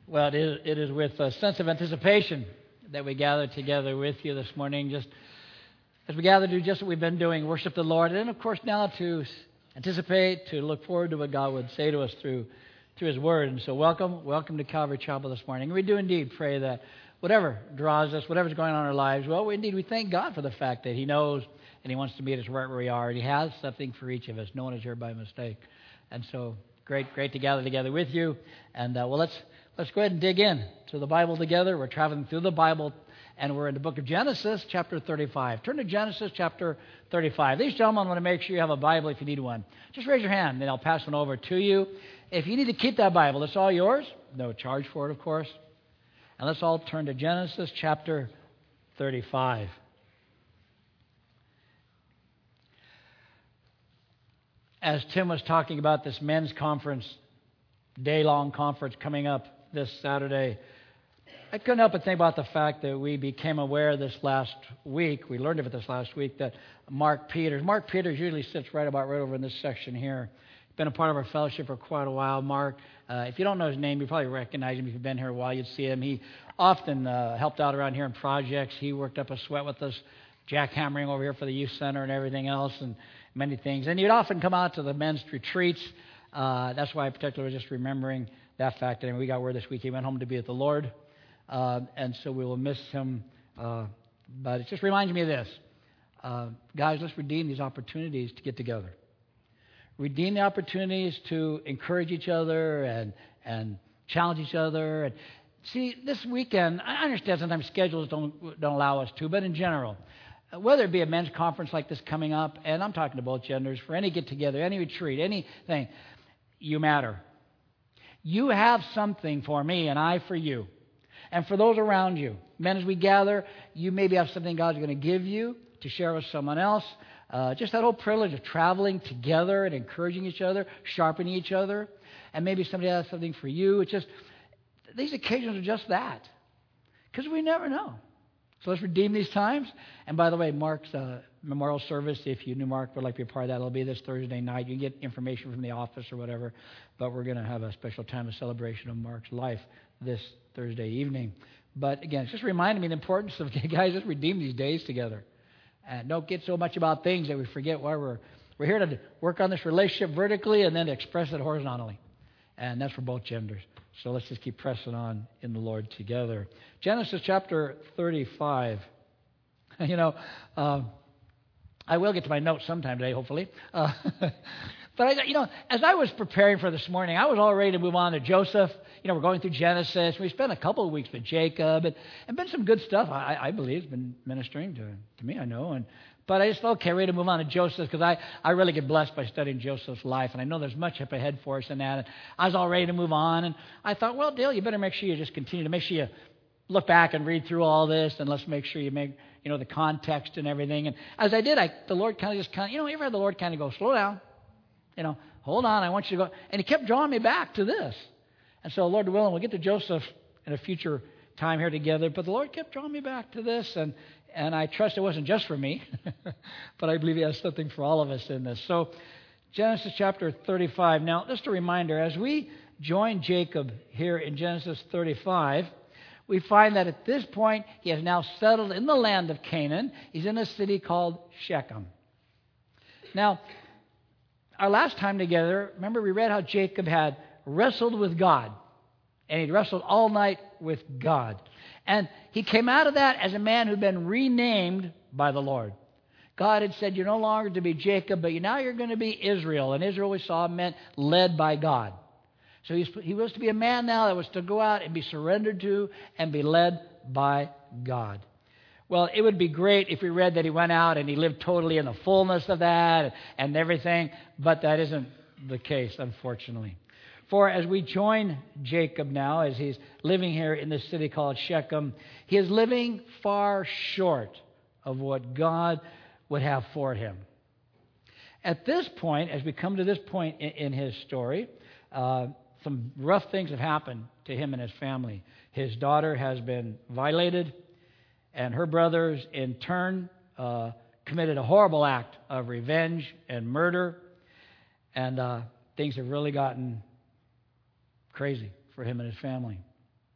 Well, it is with a sense of anticipation that we gather together with you this morning, just as we gather to do just what we've been doing, worship the Lord, and of course now to anticipate, to look forward to what God would say to us through His Word. And so welcome to Calvary Chapel this morning. We do indeed pray that whatever draws us, whatever's going on in our lives, well, we thank God for the fact that He knows and He wants to meet us right where we are, and He has something for each of us. No one is here by mistake. And so great to gather together with you. And let's go ahead and dig in to the Bible together. We're traveling through the Bible, and we're in the book of Genesis, chapter 35. Turn to Genesis, chapter 35. These gentlemen want to make sure you have a Bible if you need one. Just raise your hand, and I'll pass one over to you. If you need to keep that Bible, it's all yours. No charge for it, of course. And let's all turn to Genesis, chapter 35. As Tim was talking about this men's conference, day-long conference coming up this Saturday, I couldn't help but think about the fact that we became aware this last week, we learned of it this last week, that Mark Peters usually sits right over in this section here. Been a part of our fellowship for quite a while. Mark, if you don't know his name, you probably recognize him. If you've been here a while, you'd see him. He often helped out around here in projects. He worked up a sweat with us, jackhammering over here for the youth center and everything else, and many things. And he'd often come out to the men's retreats. That's why I particularly was just remembering that fact. And we got word this week he went home to be with the Lord. And so we will miss him. But it just reminds me of this. Guys, let's redeem these opportunities to get together. Redeem the opportunities to encourage each other and challenge each other. And see, this weekend, I understand sometimes schedules don't allow us to, but in general, whether it be a men's conference like this coming up, and I'm talking to both genders, for any get-together, any retreat, anything, you matter. You have something for me and I for you. And for those around you. Men, as we gather, you maybe have something God's going to give you to share with someone else. Just that whole privilege of traveling together and encouraging each other, sharpening each other. And maybe somebody has something for you. It's just, these occasions are just that. Because we never know. So let's redeem these times. And by the way, Mark's memorial service, if you knew Mark would like to be a part of that, it'll be this Thursday night. You can get information from the office or whatever. But we're going to have a special time of celebration of Mark's life this Thursday evening. But again, it's just reminding me the importance of, guys, let's redeem these days together. And don't get so much about things that we forget why we're here to work on this relationship vertically and then to express it horizontally. And that's for both genders. So let's just keep pressing on in the Lord together. Genesis chapter 35. I will get to my notes sometime today, hopefully. But, as I was preparing for this morning, I was all ready to move on to Joseph. We're going through Genesis. We spent a couple of weeks with Jacob and been some good stuff, I believe. It's been ministering to me, I know. But I just thought, okay, ready to move on to Joseph because I really get blessed by studying Joseph's life. And I know there's much up ahead for us in that. And I was all ready to move on. And I thought, well, Dale, you better make sure you just continue to make sure you look back and read through all this. And let's make sure you make, the context and everything. And as I did, the Lord kind of you ever had the Lord kind of go, slow down. Hold on, I want you to go. And He kept drawing me back to this. And so, Lord willing, we'll get to Joseph in a future time here together. But the Lord kept drawing me back to this. And I trust it wasn't just for me. But I believe He has something for all of us in this. So, Genesis chapter 35. Now, just a reminder, as we join Jacob here in Genesis 35, we find that at this point, he has now settled in the land of Canaan. He's in a city called Shechem. Now, our last time together, remember we read how Jacob had wrestled with God. And he'd wrestled all night with God. And he came out of that as a man who'd been renamed by the Lord. God had said, you're no longer to be Jacob, but now you're going to be Israel. And Israel, we saw, meant led by God. So he was to be a man now that was to go out and be surrendered to and be led by God. Well, it would be great if we read that he went out and he lived totally in the fullness of that and everything, but that isn't the case, unfortunately. For as we join Jacob now, as he's living here in this city called Shechem, he is living far short of what God would have for him. At this point, as we come to this point in his story, some rough things have happened to him and his family. His daughter has been violated, and her brothers, in turn, committed a horrible act of revenge and murder, and things have really gotten crazy for him and his family.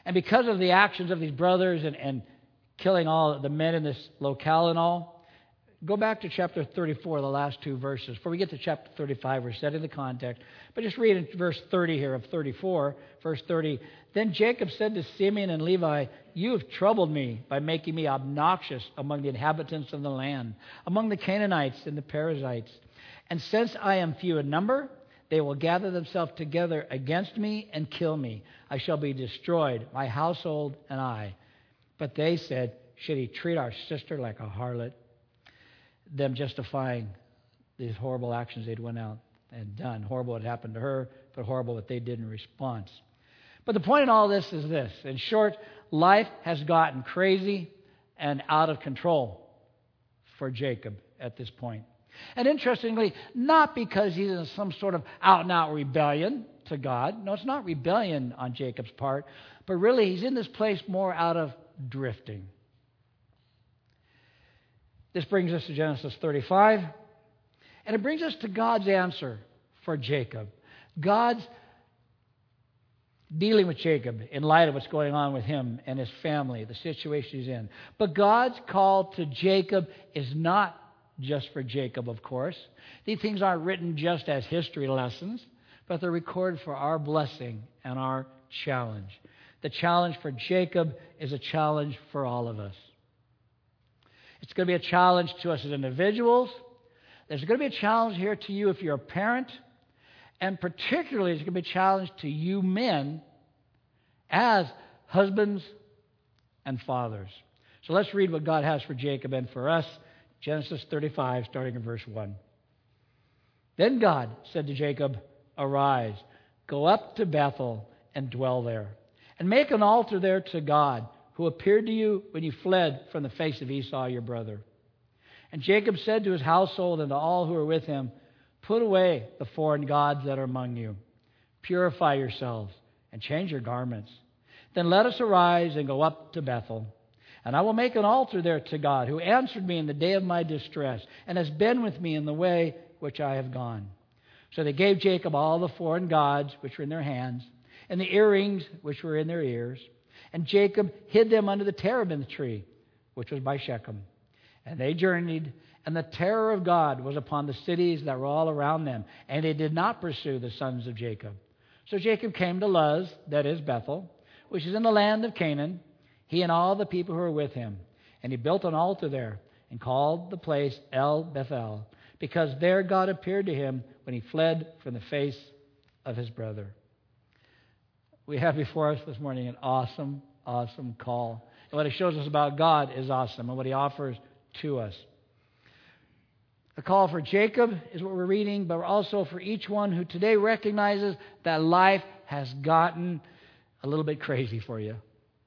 And because of the actions of these brothers and killing all the men in this locale and all, go back to chapter 34, the last two verses. Before we get to chapter 35, we're setting the context. But just read in verse 30 here of 34, verse 30. Then Jacob said to Simeon and Levi, "You have troubled me by making me obnoxious among the inhabitants of the land, among the Canaanites and the Perizzites. And since I am few in number, they will gather themselves together against me and kill me. I shall be destroyed, my household and I." But they said, "Should he treat our sister like a harlot?" Them justifying these horrible actions they'd went out and done. Horrible what happened to her, but horrible what they did in response. But the point in all this is this. In short, life has gotten crazy and out of control for Jacob at this point. And interestingly, not because he's in some sort of out-and-out rebellion to God. No, it's not rebellion on Jacob's part, but really he's in this place more out of drifting. This brings us to Genesis 35, and it brings us to God's answer for Jacob. God's dealing with Jacob in light of what's going on with him and his family, the situation he's in. But God's call to Jacob is not just for Jacob, of course. These things aren't written just as history lessons, but they're recorded for our blessing and our challenge. The challenge for Jacob is a challenge for all of us. It's going to be a challenge to us as individuals. There's going to be a challenge here to you if you're a parent. And particularly, it's going to be a challenge to you men as husbands and fathers. So let's read what God has for Jacob and for us. Genesis 35, starting in verse 1. Then God said to Jacob, "Arise, go up to Bethel and dwell there, and make an altar there to God, who appeared to you when you fled from the face of Esau your brother." And Jacob said to his household and to all who were with him, "Put away the foreign gods that are among you. Purify yourselves and change your garments. Then let us arise and go up to Bethel. And I will make an altar there to God, who answered me in the day of my distress, and has been with me in the way which I have gone." So they gave Jacob all the foreign gods which were in their hands, and the earrings which were in their ears. And Jacob hid them under the terebinth tree, which was by Shechem. And they journeyed, and the terror of God was upon the cities that were all around them, and they did not pursue the sons of Jacob. So Jacob came to Luz, that is Bethel, which is in the land of Canaan, he and all the people who were with him. And he built an altar there, and called the place El Bethel, because there God appeared to him when he fled from the face of his brother. We have before us this morning an awesome, awesome call. And what it shows us about God is awesome, and what he offers to us. The call for Jacob is what we're reading, but also for each one who today recognizes that life has gotten a little bit crazy for you.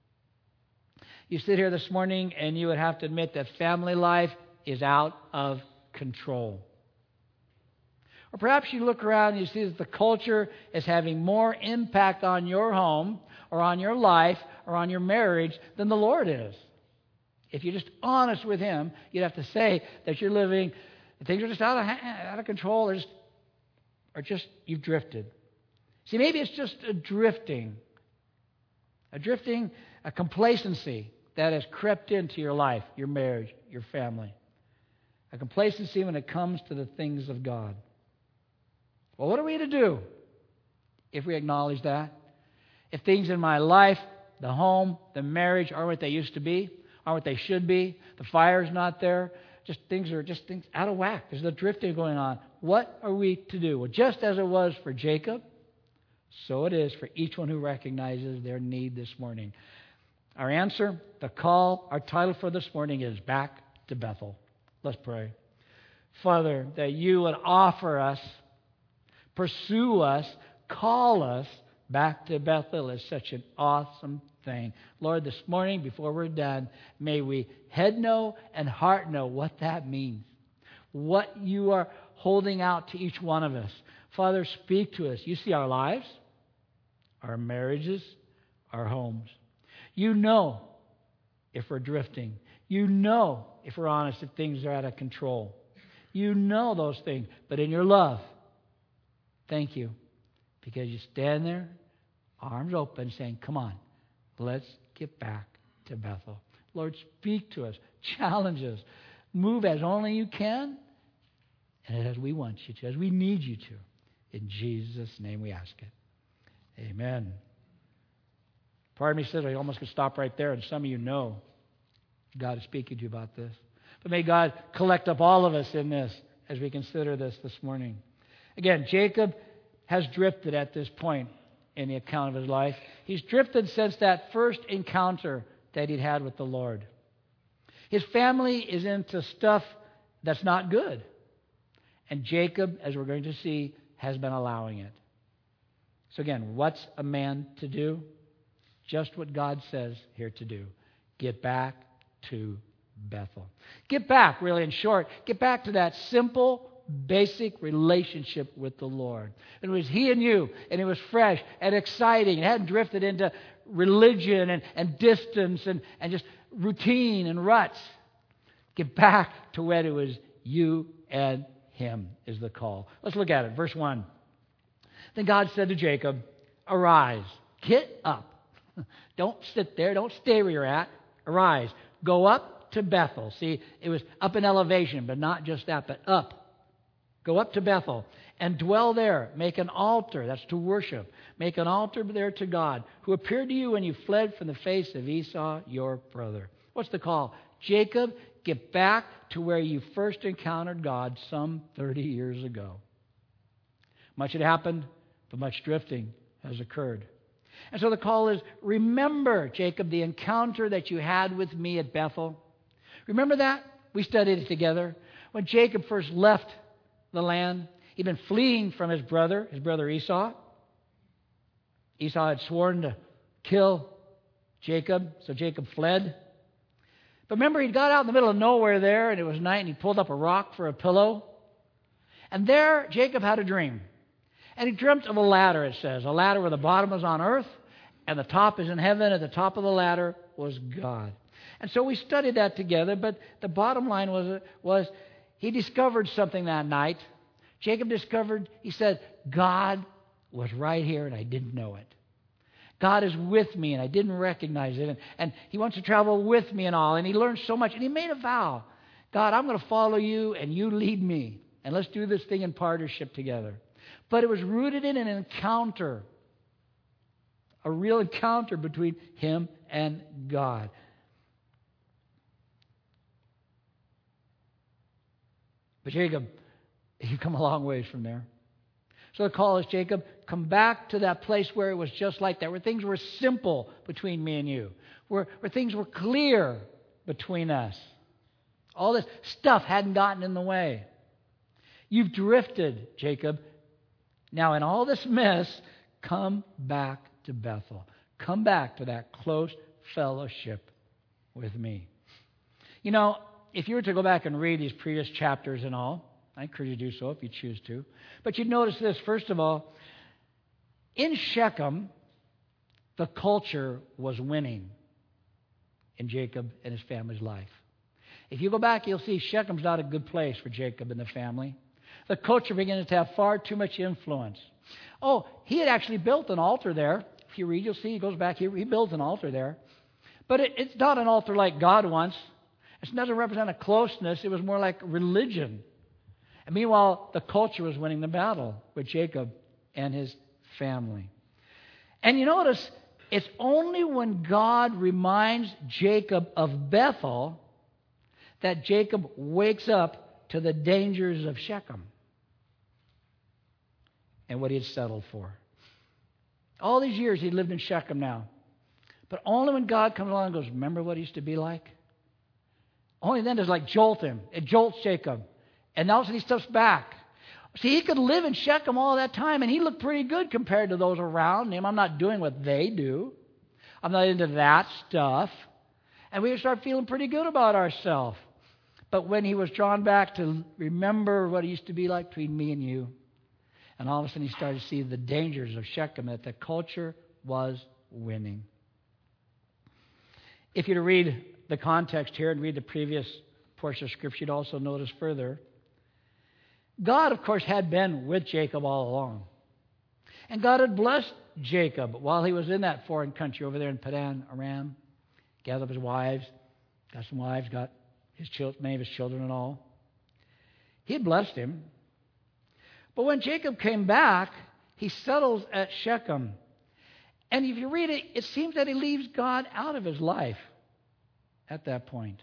You sit here this morning and you would have to admit that family life is out of control. Or perhaps you look around and you see that the culture is having more impact on your home or on your life or on your marriage than the Lord is. If you're just honest with Him, you'd have to say that you're living, things are just out of control or just you've drifted. See, maybe it's just a drifting, a complacency that has crept into your life, your marriage, your family. A complacency when it comes to the things of God. Well, what are we to do if we acknowledge that? If things in my life, the home, the marriage aren't what they used to be, aren't what they should be, the fire's not there, things are out of whack. There's the drifting going on. What are we to do? Well, just as it was for Jacob, so it is for each one who recognizes their need this morning. Our answer, the call, our title for this morning is Back to Bethel. Let's pray. Father, that you would offer us, pursue us, call us back to Bethel is such an awesome thing. Lord, this morning, before we're done, may we head know and heart know what that means. What you are holding out to each one of us. Father, speak to us. You see our lives, our marriages, our homes. You know if we're drifting. You know if we're honest if things are out of control. You know those things. But in your love, thank you. Because you stand there, arms open, saying, come on, Let's get back to Bethel. Lord, speak to us, challenge us, move as only you can, and as we want you to, as we need you to. In Jesus' name we ask it. Amen. Part of me says I almost could stop right there, and some of you know God is speaking to you about this. But may God collect up all of us in this as we consider this morning. Again, Jacob has drifted at this point in the account of his life. He's drifted since that first encounter that he'd had with the Lord. His family is into stuff that's not good. And Jacob, as we're going to see, has been allowing it. So again, what's a man to do? Just what God says here to do. Get back to Bethel. Get back, really, in short, get back to that simple, basic relationship with the Lord. It was he and you, and it was fresh and exciting. It hadn't drifted into religion and distance and just routine and ruts. Get back to when it was you and him is the call. Let's look at it. Verse 1. Then God said to Jacob, arise, get up. Don't sit there. Don't stay where you're at. Arise. Go up to Bethel. See, it was up in elevation, but not just that, but up. Go up to Bethel and dwell there. Make an altar. That's to worship. Make an altar there to God, who appeared to you when you fled from the face of Esau, your brother. What's the call? Jacob, get back to where you first encountered God some 30 years ago. Much had happened, but much drifting has occurred. And so the call is, remember, Jacob, the encounter that you had with me at Bethel. Remember that? We studied it together. When Jacob first left the land, he'd been fleeing from his brother Esau. Esau had sworn to kill Jacob, so Jacob fled. But remember, he'd got out in the middle of nowhere there, and it was night, and he pulled up a rock for a pillow. And there, Jacob had a dream. And he dreamt of a ladder, it says. A ladder where the bottom was on earth and the top is in heaven. At the top of the ladder was God. And so we studied that together. But the bottom line was he discovered something that night. Jacob discovered, he said, God was right here and I didn't know it. God is with me and I didn't recognize it. And he wants to travel with me and all. And he learned so much. And he made a vow. God, I'm going to follow you and you lead me. And let's do this thing in partnership together. But it was rooted in an encounter, a real encounter between him and God. But Jacob, you've come a long ways from there. So the call is, Jacob, come back to that place where it was just like that, where things were simple between me and you, where things were clear between us. All this stuff hadn't gotten in the way. You've drifted, Jacob. Now, in all this mess, come back to Bethel. Come back to that close fellowship with me. You know, if you were to go back and read these previous chapters and all, I encourage you to do so if you choose to. But you'd notice this, first of all, in Shechem, the culture was winning in Jacob and his family's life. If you go back, you'll see Shechem's not a good place for Jacob and the family. The culture began to have far too much influence. Oh, he had actually built an altar there. If you read, you'll see he goes back here. He builds an altar there. But it's not an altar like God wants. It doesn't represent a closeness. It was more like religion. And meanwhile, the culture was winning the battle with Jacob and his family. And you notice, it's only when God reminds Jacob of Bethel that Jacob wakes up to the dangers of Shechem and what he had settled for. All these years he'd lived in Shechem now. But only when God comes along and goes, remember what it used to be like? Only then does it like jolt him. It jolts Jacob. And now he steps back. See, he could live in Shechem all that time, and he looked pretty good compared to those around him. I'm not doing what they do. I'm not into that stuff. And we would start feeling pretty good about ourselves. But when he was drawn back to remember what it used to be like between me and you, and all of a sudden he started to see the dangers of Shechem, that the culture was winning. If you were to read the context here and read the previous portion of Scripture, you'd also notice further, God, of course, had been with Jacob all along. And God had blessed Jacob while he was in that foreign country over there in Padan Aram. Gathered up his wives, got some wives, got many of his children and all. He had blessed him. But when Jacob came back, he settles at Shechem. And if you read it, it seems that he leaves God out of his life at that point.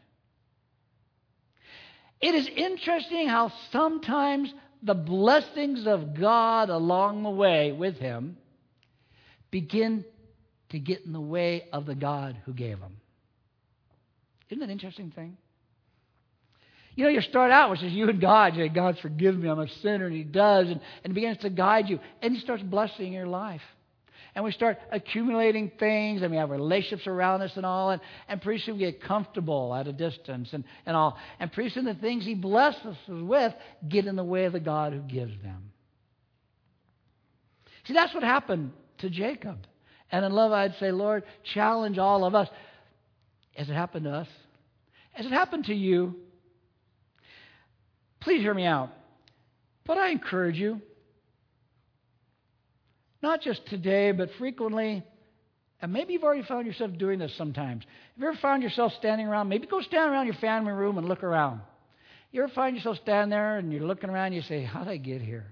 It is interesting how sometimes the blessings of God along the way with him begin to get in the way of the God who gave them. Isn't that an interesting thing? You know, you start out with just you and God. You say, God, forgive me, I'm a sinner, and He does. And He begins to guide you. And He starts blessing your life. And we start accumulating things, and we have relationships around us and all, and pretty soon we get comfortable at a distance and all. And pretty soon the things He blesses us with get in the way of the God who gives them. See, that's what happened to Jacob. And in love, I'd say, Lord, challenge all of us. Has it happened to us? Has it happened to you? Please hear me out. But I encourage you, not just today, but frequently, and maybe you've already found yourself doing this sometimes. Have you ever found yourself standing around? Maybe go stand around your family room and look around. You ever find yourself standing there and you're looking around and you say, how did I get here?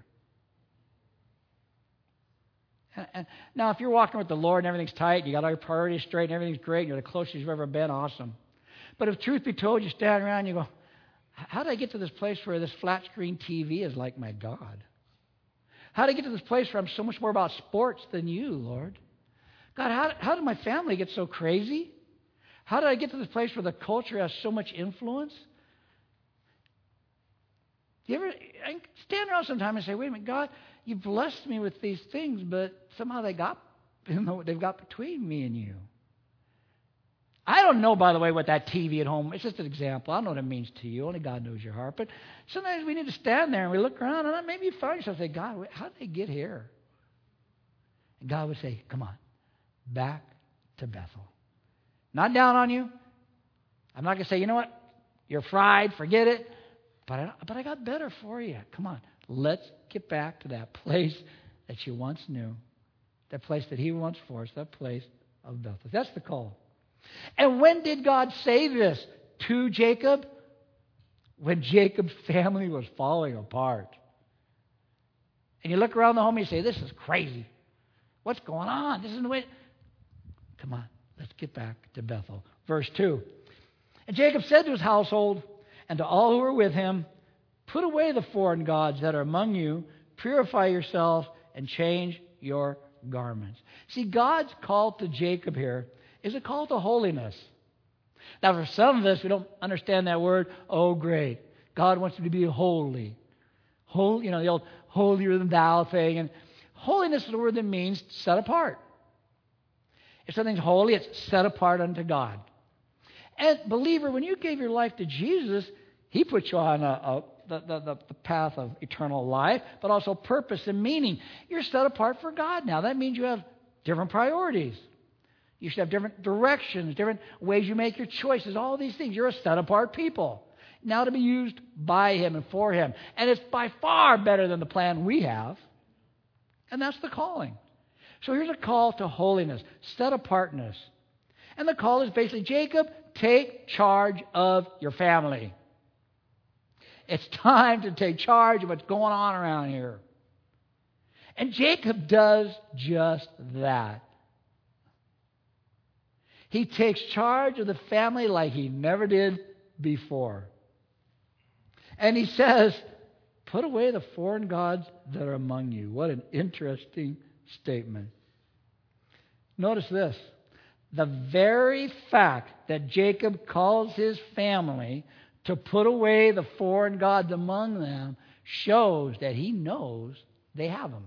And now, if you're walking with the Lord and everything's tight, you got all your priorities straight and everything's great, and you're the closest you've ever been, awesome. But if truth be told, you stand around and you go, how did I get to this place where this flat screen TV is like my God? How did I get to this place where I'm so much more about sports than you, Lord? God, how did my family get so crazy? How did I get to this place where the culture has so much influence? Do you ever I stand around sometime and say, wait a minute, God, you blessed me with these things, but somehow they've got between me and you. I don't know, by the way, what that TV at home, it's just an example. I don't know what it means to you. Only God knows your heart. But sometimes we need to stand there and we look around and maybe you find yourself and say, God, how did they get here? And God would say, come on, back to Bethel. Not down on you. I'm not going to say, you know what, you're fried, forget it. But I got better for you. Come on, let's get back to that place that you once knew. That place that He wants for us, that place of Bethel. That's the call. And when did God say this to Jacob? When Jacob's family was falling apart. And you look around the home and you say, this is crazy. What's going on? This isn't the way. Come on, let's get back to Bethel. Verse 2. And Jacob said to his household and to all who were with him, put away the foreign gods that are among you, purify yourselves, and change your garments. See, God's call to Jacob here is a call to holiness. Now, for some of us, we don't understand that word. Oh, great. God wants you to be holy. Holy, the old holier than thou thing. And holiness is a word that means set apart. If something's holy, it's set apart unto God. And believer, when you gave your life to Jesus, He put you on the path of eternal life, but also purpose and meaning. You're set apart for God now. That means you have different priorities. You should have different directions, different ways you make your choices, all these things. You're a set-apart people, now to be used by Him and for Him. And it's by far better than the plan we have. And that's the calling. So here's a call to holiness, set-apartness. And the call is basically, Jacob, take charge of your family. It's time to take charge of what's going on around here. And Jacob does just that. He takes charge of the family like he never did before. And he says, put away the foreign gods that are among you. What an interesting statement. Notice this. The very fact that Jacob calls his family to put away the foreign gods among them shows that he knows they have them.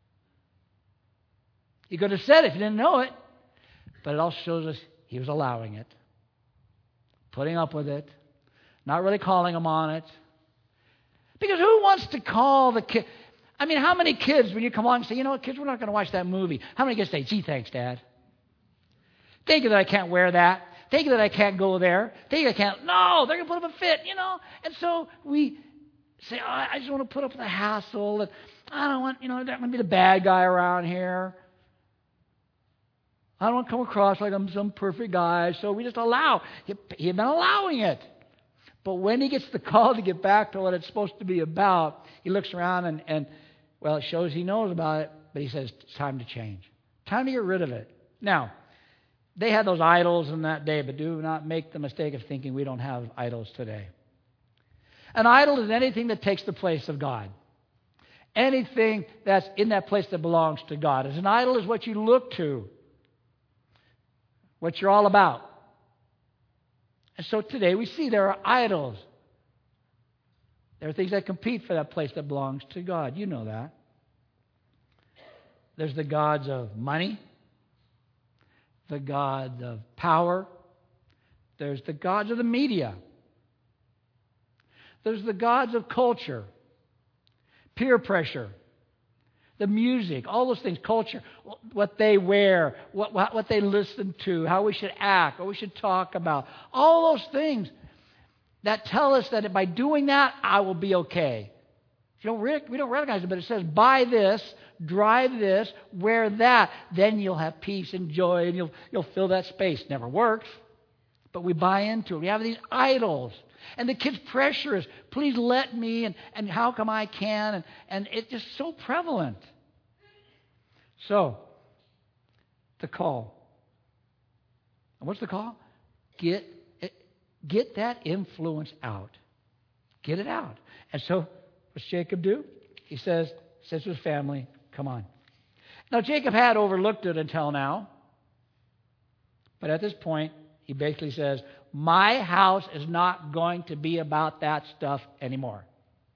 He could have said it if he didn't know it, but it also shows us he was allowing it, putting up with it, not really calling them on it. Because who wants to call the kid? I mean, how many kids, when you come along and say, you know what, kids, we're not going to watch that movie. How many kids say, gee, thanks, Dad. Thank you that I can't wear that. Thank you that I can't go there. Thank you I can't. No, they're going to put up a fit, And so we say, I just want to put up with the hassle. And I don't want, I don't want to be the bad guy around here. I don't want to come across like I'm some perfect guy. So we just allow. He had been allowing it. But when he gets the call to get back to what it's supposed to be about, he looks around and it shows he knows about it, but he says, it's time to change. Time to get rid of it. Now, they had those idols in that day, but do not make the mistake of thinking we don't have idols today. An idol is anything that takes the place of God. Anything that's in that place that belongs to God. As an idol is what you look to, what you're all about. And so today we see there are idols. There are things that compete for that place that belongs to God. You know that. There's the gods of money, the gods of power. There's the gods of the media. There's the gods of culture, peer pressure, the music, all those things, culture, what they wear, what they listen to, how we should act, what we should talk about. All those things that tell us that by doing that, I will be okay. We don't recognize it, but it says, buy this, drive this, wear that, then you'll have peace and joy, and you'll fill that space. Never works, but we buy into it. We have these idols. And the kids pressure us, please let me, and how come I can, and it's just so prevalent. So, the call. And what's the call? Get that influence out. Get it out. And so, what's Jacob do? He says to his family, come on. Now, Jacob had overlooked it until now. But at this point, he basically says, my house is not going to be about that stuff anymore.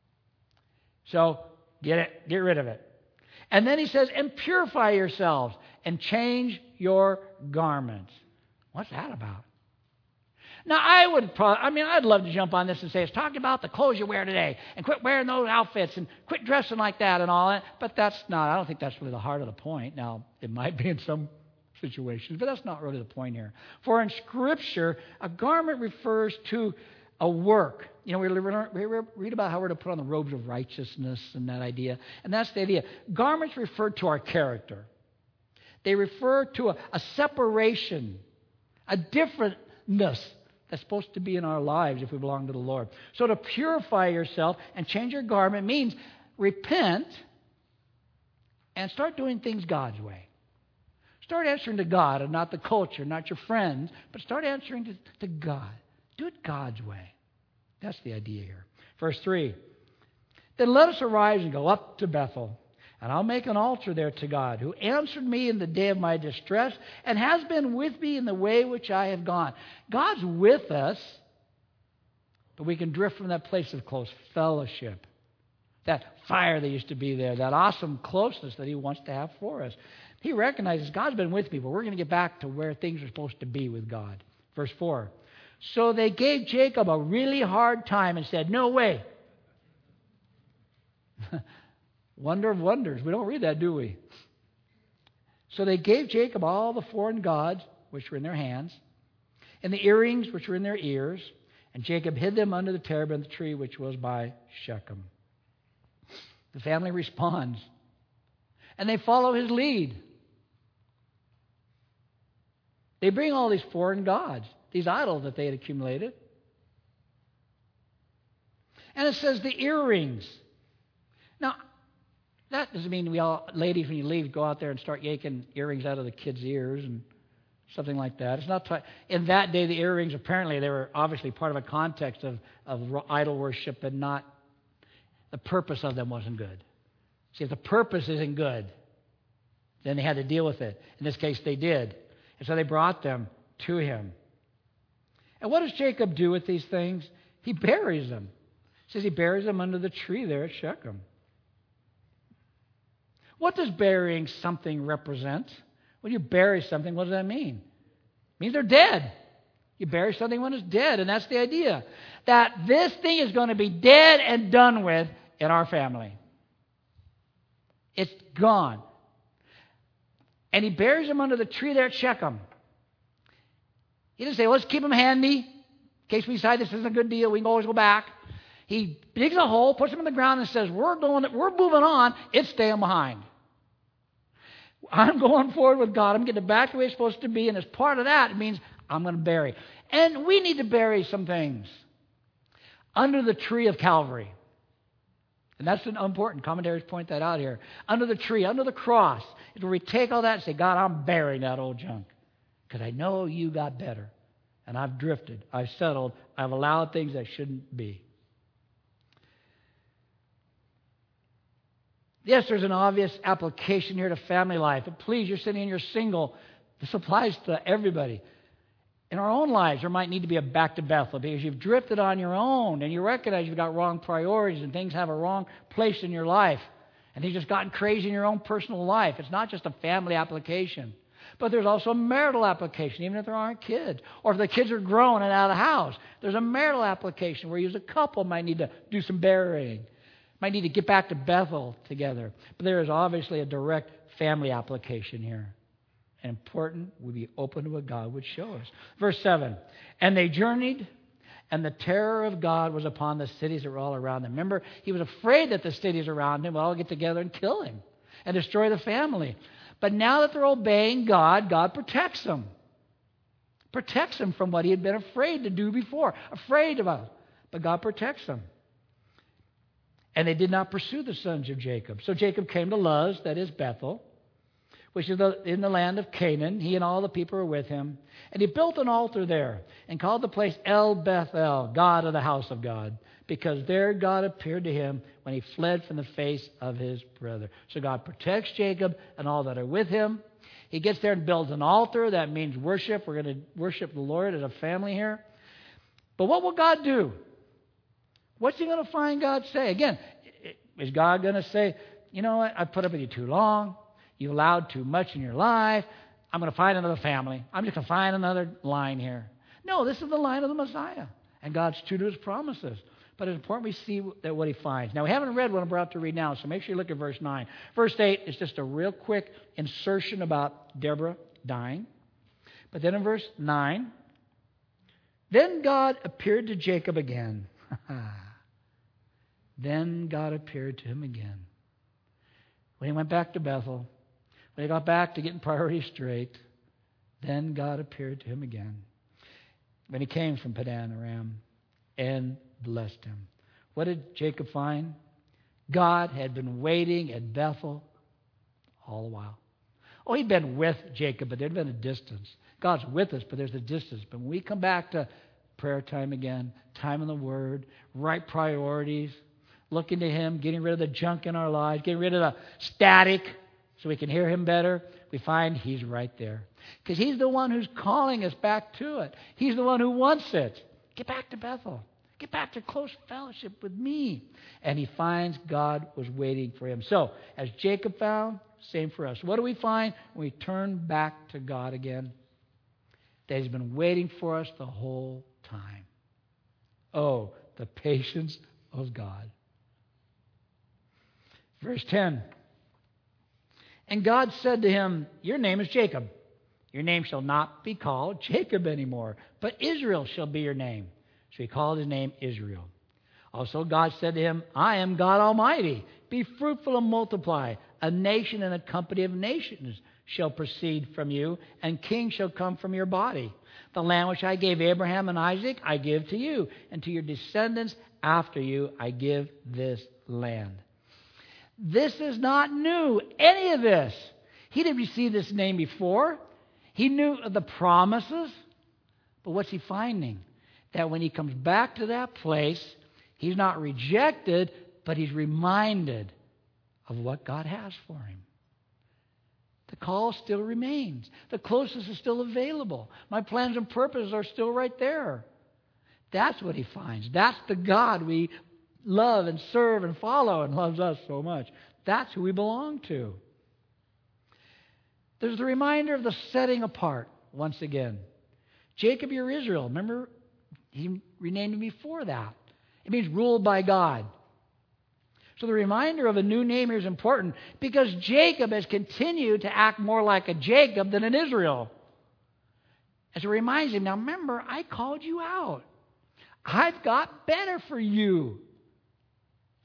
So, get rid of it. And then he says, and purify yourselves and change your garments. What's that about? Now, I'd love to jump on this and say it's talking about the clothes you wear today and quit wearing those outfits and quit dressing like that and all that. But I don't think that's really the heart of the point. Now, it might be in some situations, but that's not really the point here. For in Scripture, a garment refers to a work. We read about how we're to put on the robes of righteousness and that idea. And that's the idea. Garments refer to our character. They refer to a separation, a differentness that's supposed to be in our lives if we belong to the Lord. So to purify yourself and change your garment means repent and start doing things God's way. Start answering to God and not the culture, not your friends, but start answering to God. Do it God's way. That's the idea here. Verse 3. Then let us arise and go up to Bethel, and I'll make an altar there to God, who answered me in the day of my distress, and has been with me in the way which I have gone. God's with us, but we can drift from that place of close fellowship. That fire that used to be there, that awesome closeness that He wants to have for us. He recognizes God's been with me, but we're going to get back to where things are supposed to be with God. Verse 4. So they gave Jacob a really hard time and said, no way. Wonder of wonders. We don't read that, do we? So they gave Jacob all the foreign gods which were in their hands, and the earrings which were in their ears, and Jacob hid them under the terebinth tree which was by Shechem. The family responds, and they follow his lead. They bring all these foreign gods, these idols that they had accumulated. And it says the earrings. Now, that doesn't mean ladies, when you leave, go out there and start yanking earrings out of the kids' ears and something like that. It's not in that day, the earrings, apparently, they were obviously part of a context of idol worship, and not the purpose of them wasn't good. See, if the purpose isn't good, then they had to deal with it. In this case, they did. And so they brought them to him. And what does Jacob do with these things? He buries them. It says he buries them under the tree there at Shechem. What does burying something represent? When you bury something, what does that mean? It means they're dead. You bury something when it's dead, and that's the idea. That this thing is going to be dead and done with in our family. It's gone. And he buries them under the tree there at Shechem. He didn't say, let's keep them handy. In case we decide this isn't a good deal, we can always go back. He digs a hole, puts him in the ground, and says, we're moving on. It's staying behind. I'm going forward with God. I'm getting it back the way it's supposed to be. And as part of that, it means I'm going to bury. And we need to bury some things under the tree of Calvary. And that's an important. Commentaries point that out here. Under the tree, under the cross, is where we take all that and say, God, I'm burying that old junk. Because I know you got better. And I've drifted. I've settled. I've allowed things that shouldn't be. Yes, there's an obvious application here to family life. But please, you're sitting and you're single. This applies to everybody. In our own lives, there might need to be a back to Bethel because you've drifted on your own and you recognize you've got wrong priorities and things have a wrong place in your life. And you've just gotten crazy in your own personal life. It's not just a family application. But there's also a marital application, even if there aren't kids. Or if the kids are grown and out of the house, there's a marital application where you as a couple might need to do some burying. Might need to get back to Bethel together. But there is obviously a direct family application here. And important, we be open to what God would show us. Verse 7, and they journeyed, and the terror of God was upon the cities that were all around them. Remember, he was afraid that the cities around him would all get together and kill him and destroy the family. But now that they're obeying God, God protects them. Protects them from what he had been afraid to do before. Afraid about. But God protects them. And they did not pursue the sons of Jacob. So Jacob came to Luz, that is Bethel, which is in the land of Canaan. He and all the people were with him. And he built an altar there and called the place El Bethel, God of the house of God, because there God appeared to him when he fled from the face of his brother. So God protects Jacob and all that are with him. He gets there and builds an altar. That means worship. We're going to worship the Lord as a family here. But what will God do? What's he going to find God say? Again, is God going to say, you know what, I've put up with you too long. You allowed too much in your life. I'm going to find another family. I'm just going to find another line here. No, this is the line of the Messiah. And God's true to his promises. But it's important we see what he finds. Now, we haven't read what I'm about to read now, so make sure you look at verse 9. Verse 8 is just a real quick insertion about Deborah dying. But then in verse 9, then God appeared to Jacob again. Then God appeared to him again. When he went back to Bethel, when he got back to getting priorities straight, then God appeared to him again. When he came from Padan Aram and blessed him. What did Jacob find? God had been waiting at Bethel all the while. Oh, he'd been with Jacob, but there'd been a distance. God's with us, but there's a distance. But when we come back to prayer time again, time in the Word, right priorities, looking to him, getting rid of the junk in our lives, getting rid of the static so we can hear him better, we find he's right there. Because he's the one who's calling us back to it. He's the one who wants it. Get back to Bethel. Get back to close fellowship with me. And he finds God was waiting for him. So, as Jacob found, same for us. What do we find when we turn back to God again? That he's been waiting for us the whole time. Oh, the patience of God. Verse 10. And God said to him, your name is Jacob. Your name shall not be called Jacob anymore, but Israel shall be your name. So he called his name Israel. Also God said to him, I am God Almighty. Be fruitful and multiply. A nation and a company of nations shall proceed from you, and kings shall come from your body. The land which I gave Abraham and Isaac, I give to you, and to your descendants after you, I give this land. This is not new, any of this. He didn't receive this name before. He knew the promises. But what's he finding? That when he comes back to that place, he's not rejected, but he's reminded of what God has for him. The call still remains. The closest is still available. My plans and purposes are still right there. That's what he finds. That's the God we love and serve and follow and loves us so much. That's who we belong to. There's the reminder of the setting apart once again. Jacob, you're Israel. Remember, he renamed him before that. It means ruled by God. So the reminder of a new name here is important because Jacob has continued to act more like a Jacob than an Israel. As it reminds him, now remember, I called you out. I've got better for you.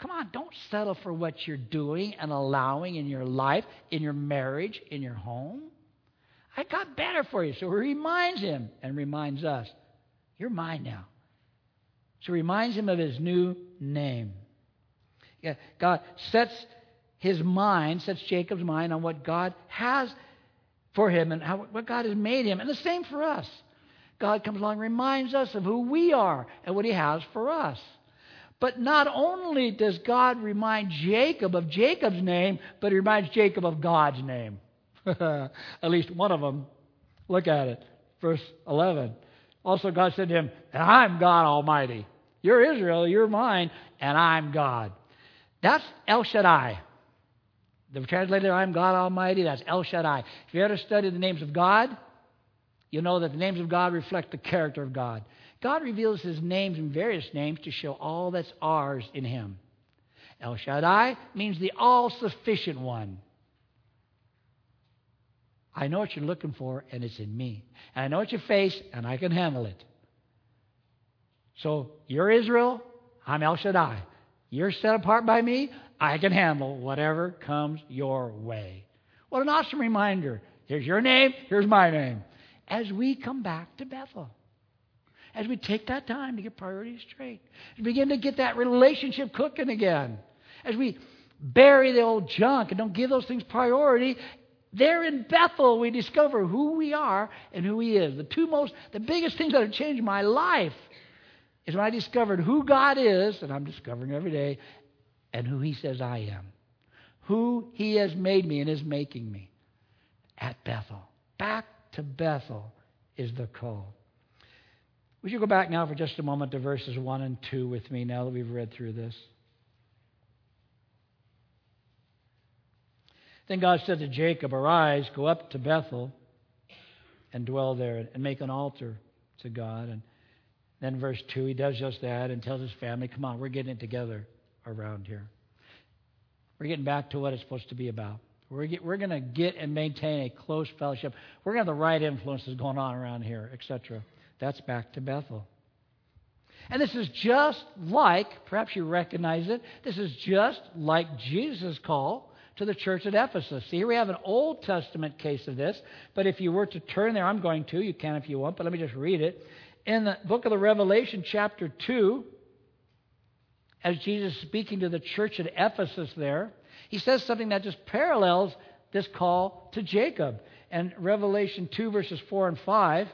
Come on, don't settle for what you're doing and allowing in your life, in your marriage, in your home. I got better for you. So he reminds him and reminds us, you're mine now. So he reminds him of his new name. Yeah, God sets Jacob's mind on what God has for him and what God has made him. And the same for us. God comes along and reminds us of who we are and what he has for us. But not only does God remind Jacob of Jacob's name, but he reminds Jacob of God's name. At least one of them. Look at it. Verse 11. Also God said to him, and I'm God Almighty. You're Israel, you're mine, and I'm God. That's El Shaddai. The translated, I'm God Almighty, that's El Shaddai. If you ever studied the names of God, you'll know that the names of God reflect the character of God. God reveals his names in various names to show all that's ours in him. El Shaddai means the all-sufficient one. I know what you're looking for, and it's in me. And I know what you face, and I can handle it. So, you're Israel, I'm El Shaddai. You're set apart by me, I can handle whatever comes your way. What an awesome reminder. Here's your name, here's my name. As we come back to Bethel. As we take that time to get priorities straight. As we begin to get that relationship cooking again. As we bury the old junk and don't give those things priority. There in Bethel we discover who we are and who he is. The biggest things that have changed my life is when I discovered who God is, and I'm discovering every day, and who he says I am. Who he has made me and is making me. At Bethel. Back to Bethel is the call. Would you go back now for just a moment to verses 1 and 2 with me now that we've read through this? Then God said to Jacob, arise, go up to Bethel and dwell there and make an altar to God. And then verse 2, he does just that and tells his family, come on, we're getting it together around here. We're getting back to what it's supposed to be about. We're going to get and maintain a close fellowship. We're going to have the right influences going on around here, etc. That's back to Bethel. And this is just like, perhaps you recognize it, this is just like Jesus' call to the church at Ephesus. See, here we have an Old Testament case of this, but if you were to turn there, I'm going to, you can if you want, but let me just read it. In the book of the Revelation, chapter 2, as Jesus is speaking to the church at Ephesus there, he says something that just parallels this call to Jacob. And Revelation 2, verses 4 and 5,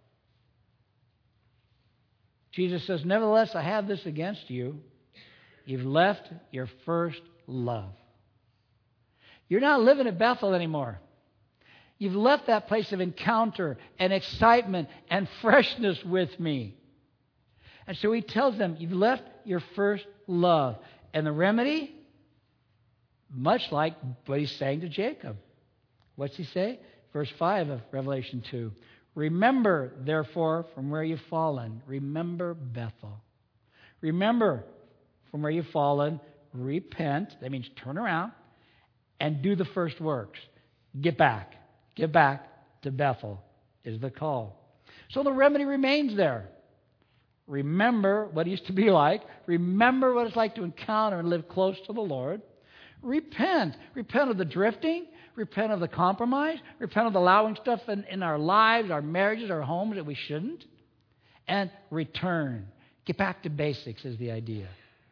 Jesus says, nevertheless, I have this against you. You've left your first love. You're not living at Bethel anymore. You've left that place of encounter and excitement and freshness with me. And so he tells them, you've left your first love. And the remedy, much like what he's saying to Jacob. What's he say? Verse 5 of Revelation 2. Remember, therefore, from where you've fallen. Remember Bethel. Remember from where you've fallen. Repent. That means turn around and do the first works. Get back. Get back to Bethel is the call. So the remedy remains there. Remember what it used to be like. Remember what it's like to encounter and live close to the Lord. Repent. Repent of the drifting. Repent of the compromise. Repent of allowing stuff in our lives, our marriages, our homes that we shouldn't. And return. Get back to basics is the idea.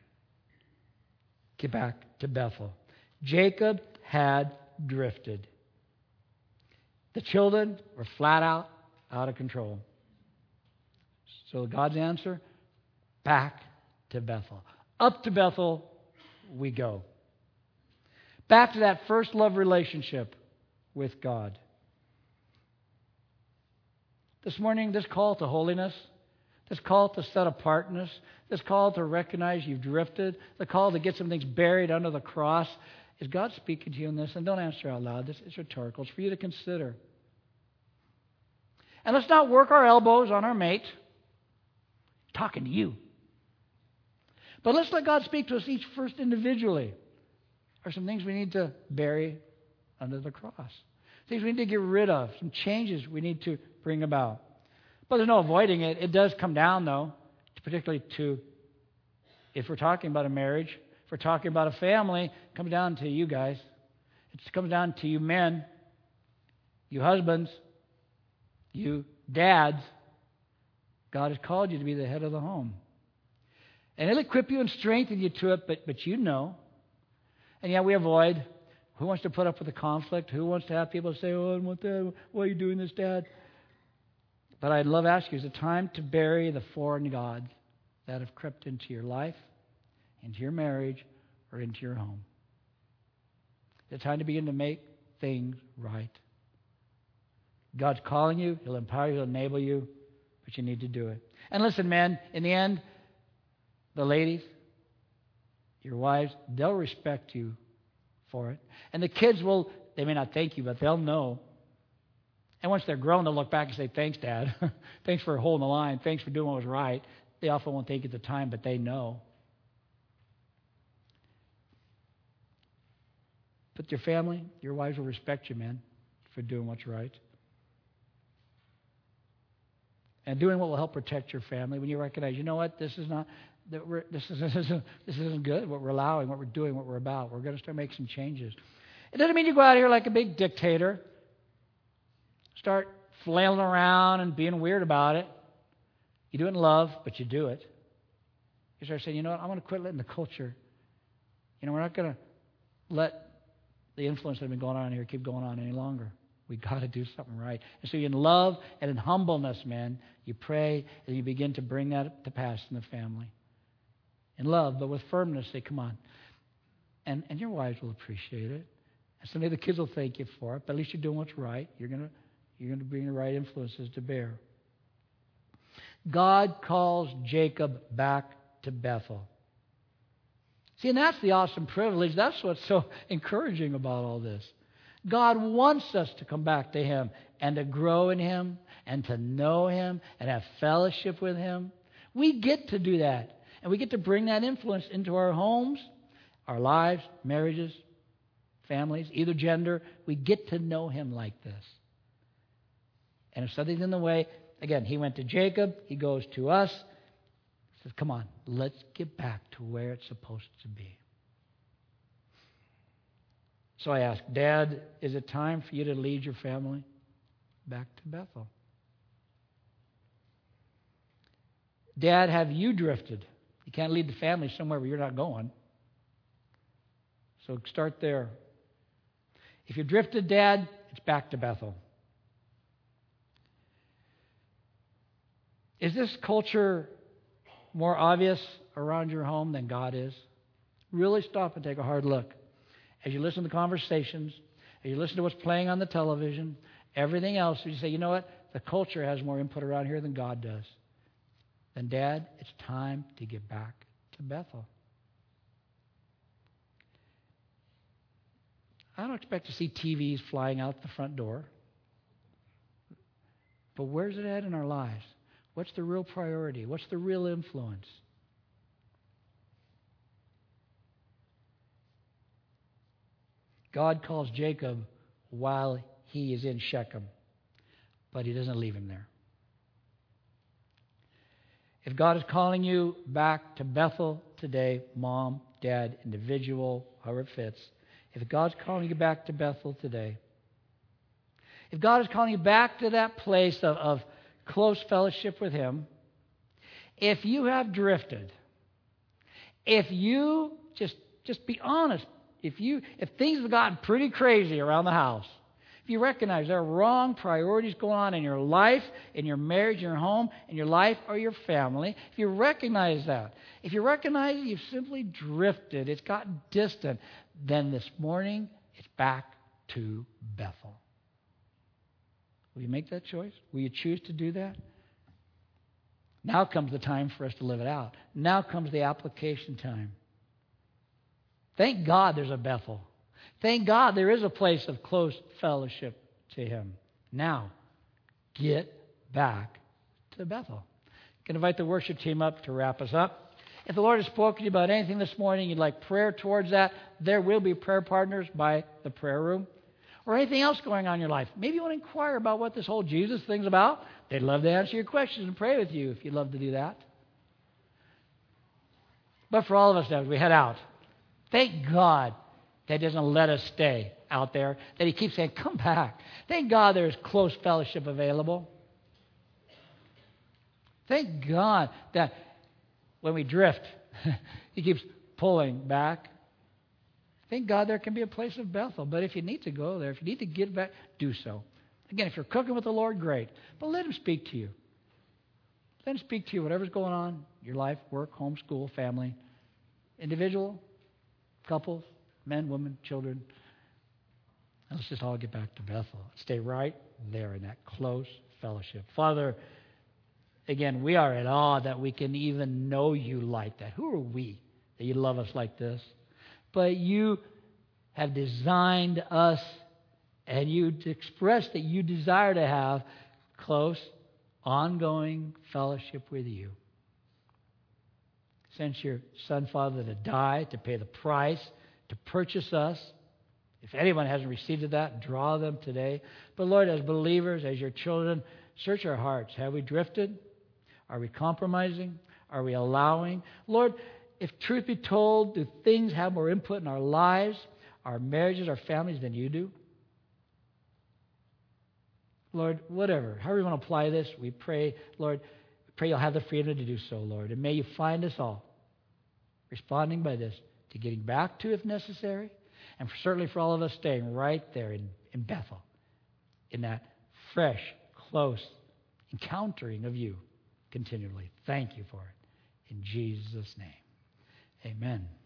Get back to Bethel. Jacob had drifted. The children were flat out of control. So God's answer, back to Bethel. Up to Bethel we go. Back to that first love relationship with God. This morning, this call to holiness, this call to set apartness, this call to recognize you've drifted, the call to get some things buried under the cross, is God speaking to you in this? And don't answer out loud. This is rhetorical. It's for you to consider. And let's not work our elbows on our mate. Talking to you. But let's let God speak to us each first individually. There are some things we need to bury under the cross. Things we need to get rid of. Some changes we need to bring about. But there's no avoiding it. It does come down, though, particularly to, if we're talking about a marriage, if If we're talking about a family, it comes down to you guys. It comes down to you men, you husbands, you dads. God has called you to be the head of the home. And He'll equip you and strengthen you to it, but you know. And yeah, we avoid. Who wants to put up with the conflict? Who wants to have people say, oh, I don't want that. Why are you doing this, Dad? But I'd love to ask you, is it time to bury the foreign gods that have crept into your life, into your marriage, or into your home? Is it time to begin to make things right? God's calling you. He'll empower you. He'll enable you. But you need to do it. And listen, men, in the end, the ladies, your wives, they'll respect you for it. And the kids they may not thank you, but they'll know. And once they're grown, they'll look back and say, thanks, Dad. Thanks for holding the line. Thanks for doing what was right. They often won't think at the time, but they know. But your family, your wives will respect you, man, for doing what's right. And doing what will help protect your family when you recognize, you know what, this isn't good, what we're allowing, what we're doing, what we're about. We're going to start making some changes. It doesn't mean you go out here like a big dictator. Start flailing around and being weird about it. You do it in love, but you do it. You start saying, you know what, I'm going to quit letting the culture. We're not going to let the influence that's been going on here keep going on any longer. We got to do something right. And so in love and in humbleness, man, you pray and you begin to bring that to pass in the family. In love, but with firmness, say, come on. And your wives will appreciate it. And someday the kids will thank you for it, but at least you're doing what's right. You're going to bring the right influences to bear. God calls Jacob back to Bethel. See, and that's the awesome privilege. That's what's so encouraging about all this. God wants us to come back to Him and to grow in Him and to know Him and have fellowship with Him. We get to do that. And we get to bring that influence into our homes, our lives, marriages, families, either gender. We get to know Him like this. And if something's in the way, again, He went to Jacob. He goes to us. He says, come on, let's get back to where it's supposed to be. So I ask, Dad, is it time for you to lead your family back to Bethel? Dad, have you drifted? You can't lead the family somewhere where you're not going. So start there. If you drifted, Dad, it's back to Bethel. Is this culture more obvious around your home than God is? Really stop and take a hard look. As you listen to the conversations, as you listen to what's playing on the television, everything else, you say, you know what? The culture has more input around here than God does. Then, Dad, it's time to get back to Bethel. I don't expect to see TVs flying out the front door. But where's it at in our lives? What's the real priority? What's the real influence? God calls Jacob while he is in Shechem, but He doesn't leave him there. If God is calling you back to Bethel today, mom, dad, individual, however it fits, if God's calling you back to Bethel today, if God is calling you back to that place of close fellowship with Him, if you have drifted, if you just be honest, if things have gotten pretty crazy around the house, if you recognize there are wrong priorities going on in your life, in your marriage, in your home, in your life, or your family, if you recognize that, if you recognize that you've simply drifted, it's gotten distant, then this morning it's back to Bethel. Will you make that choice? Will you choose to do that? Now comes the time for us to live it out. Now comes the application time. Thank God there's a Bethel. Thank God there is a place of close fellowship to Him. Now, get back to Bethel. I can invite the worship team up to wrap us up. If the Lord has spoken to you about anything this morning, you'd like prayer towards that, there will be prayer partners by the prayer room. Or anything else going on in your life. Maybe you want to inquire about what this whole Jesus thing's about. They'd love to answer your questions and pray with you if you'd love to do that. But for all of us now, as we head out, Thank God that He doesn't let us stay out there, that He keeps saying, come back. Thank God there's close fellowship available. Thank God that when we drift, He keeps pulling back. Thank God there can be a place of Bethel. But if you need to go there, if you need to get back, do so. Again, if you're cooking with the Lord, great. But let Him speak to you. Let Him speak to you, whatever's going on, your life, work, home, school, family, individual, couples, men, women, children. And let's just all get back to Bethel. Stay right there in that close fellowship. Father, again, we are at awe that we can even know You like that. Who are we that You love us like this? But You have designed us, and You expressed that You desire to have close, ongoing fellowship with You. Sent Your Son, Father, to die, to pay the price, to purchase us. If anyone hasn't received that, draw them today. But Lord, as believers, as Your children, search our hearts. Have we drifted? Are we compromising? Are we allowing? Lord, if truth be told, do things have more input in our lives, our marriages, our families than You do? Lord, whatever, however you want to apply this, we pray, Lord, we pray You'll have the freedom to do so, Lord. And may You find us all responding by this to getting back to if necessary, and certainly for all of us staying right there in Bethel, in that fresh, close encountering of You continually. Thank You for it. In Jesus' name, amen.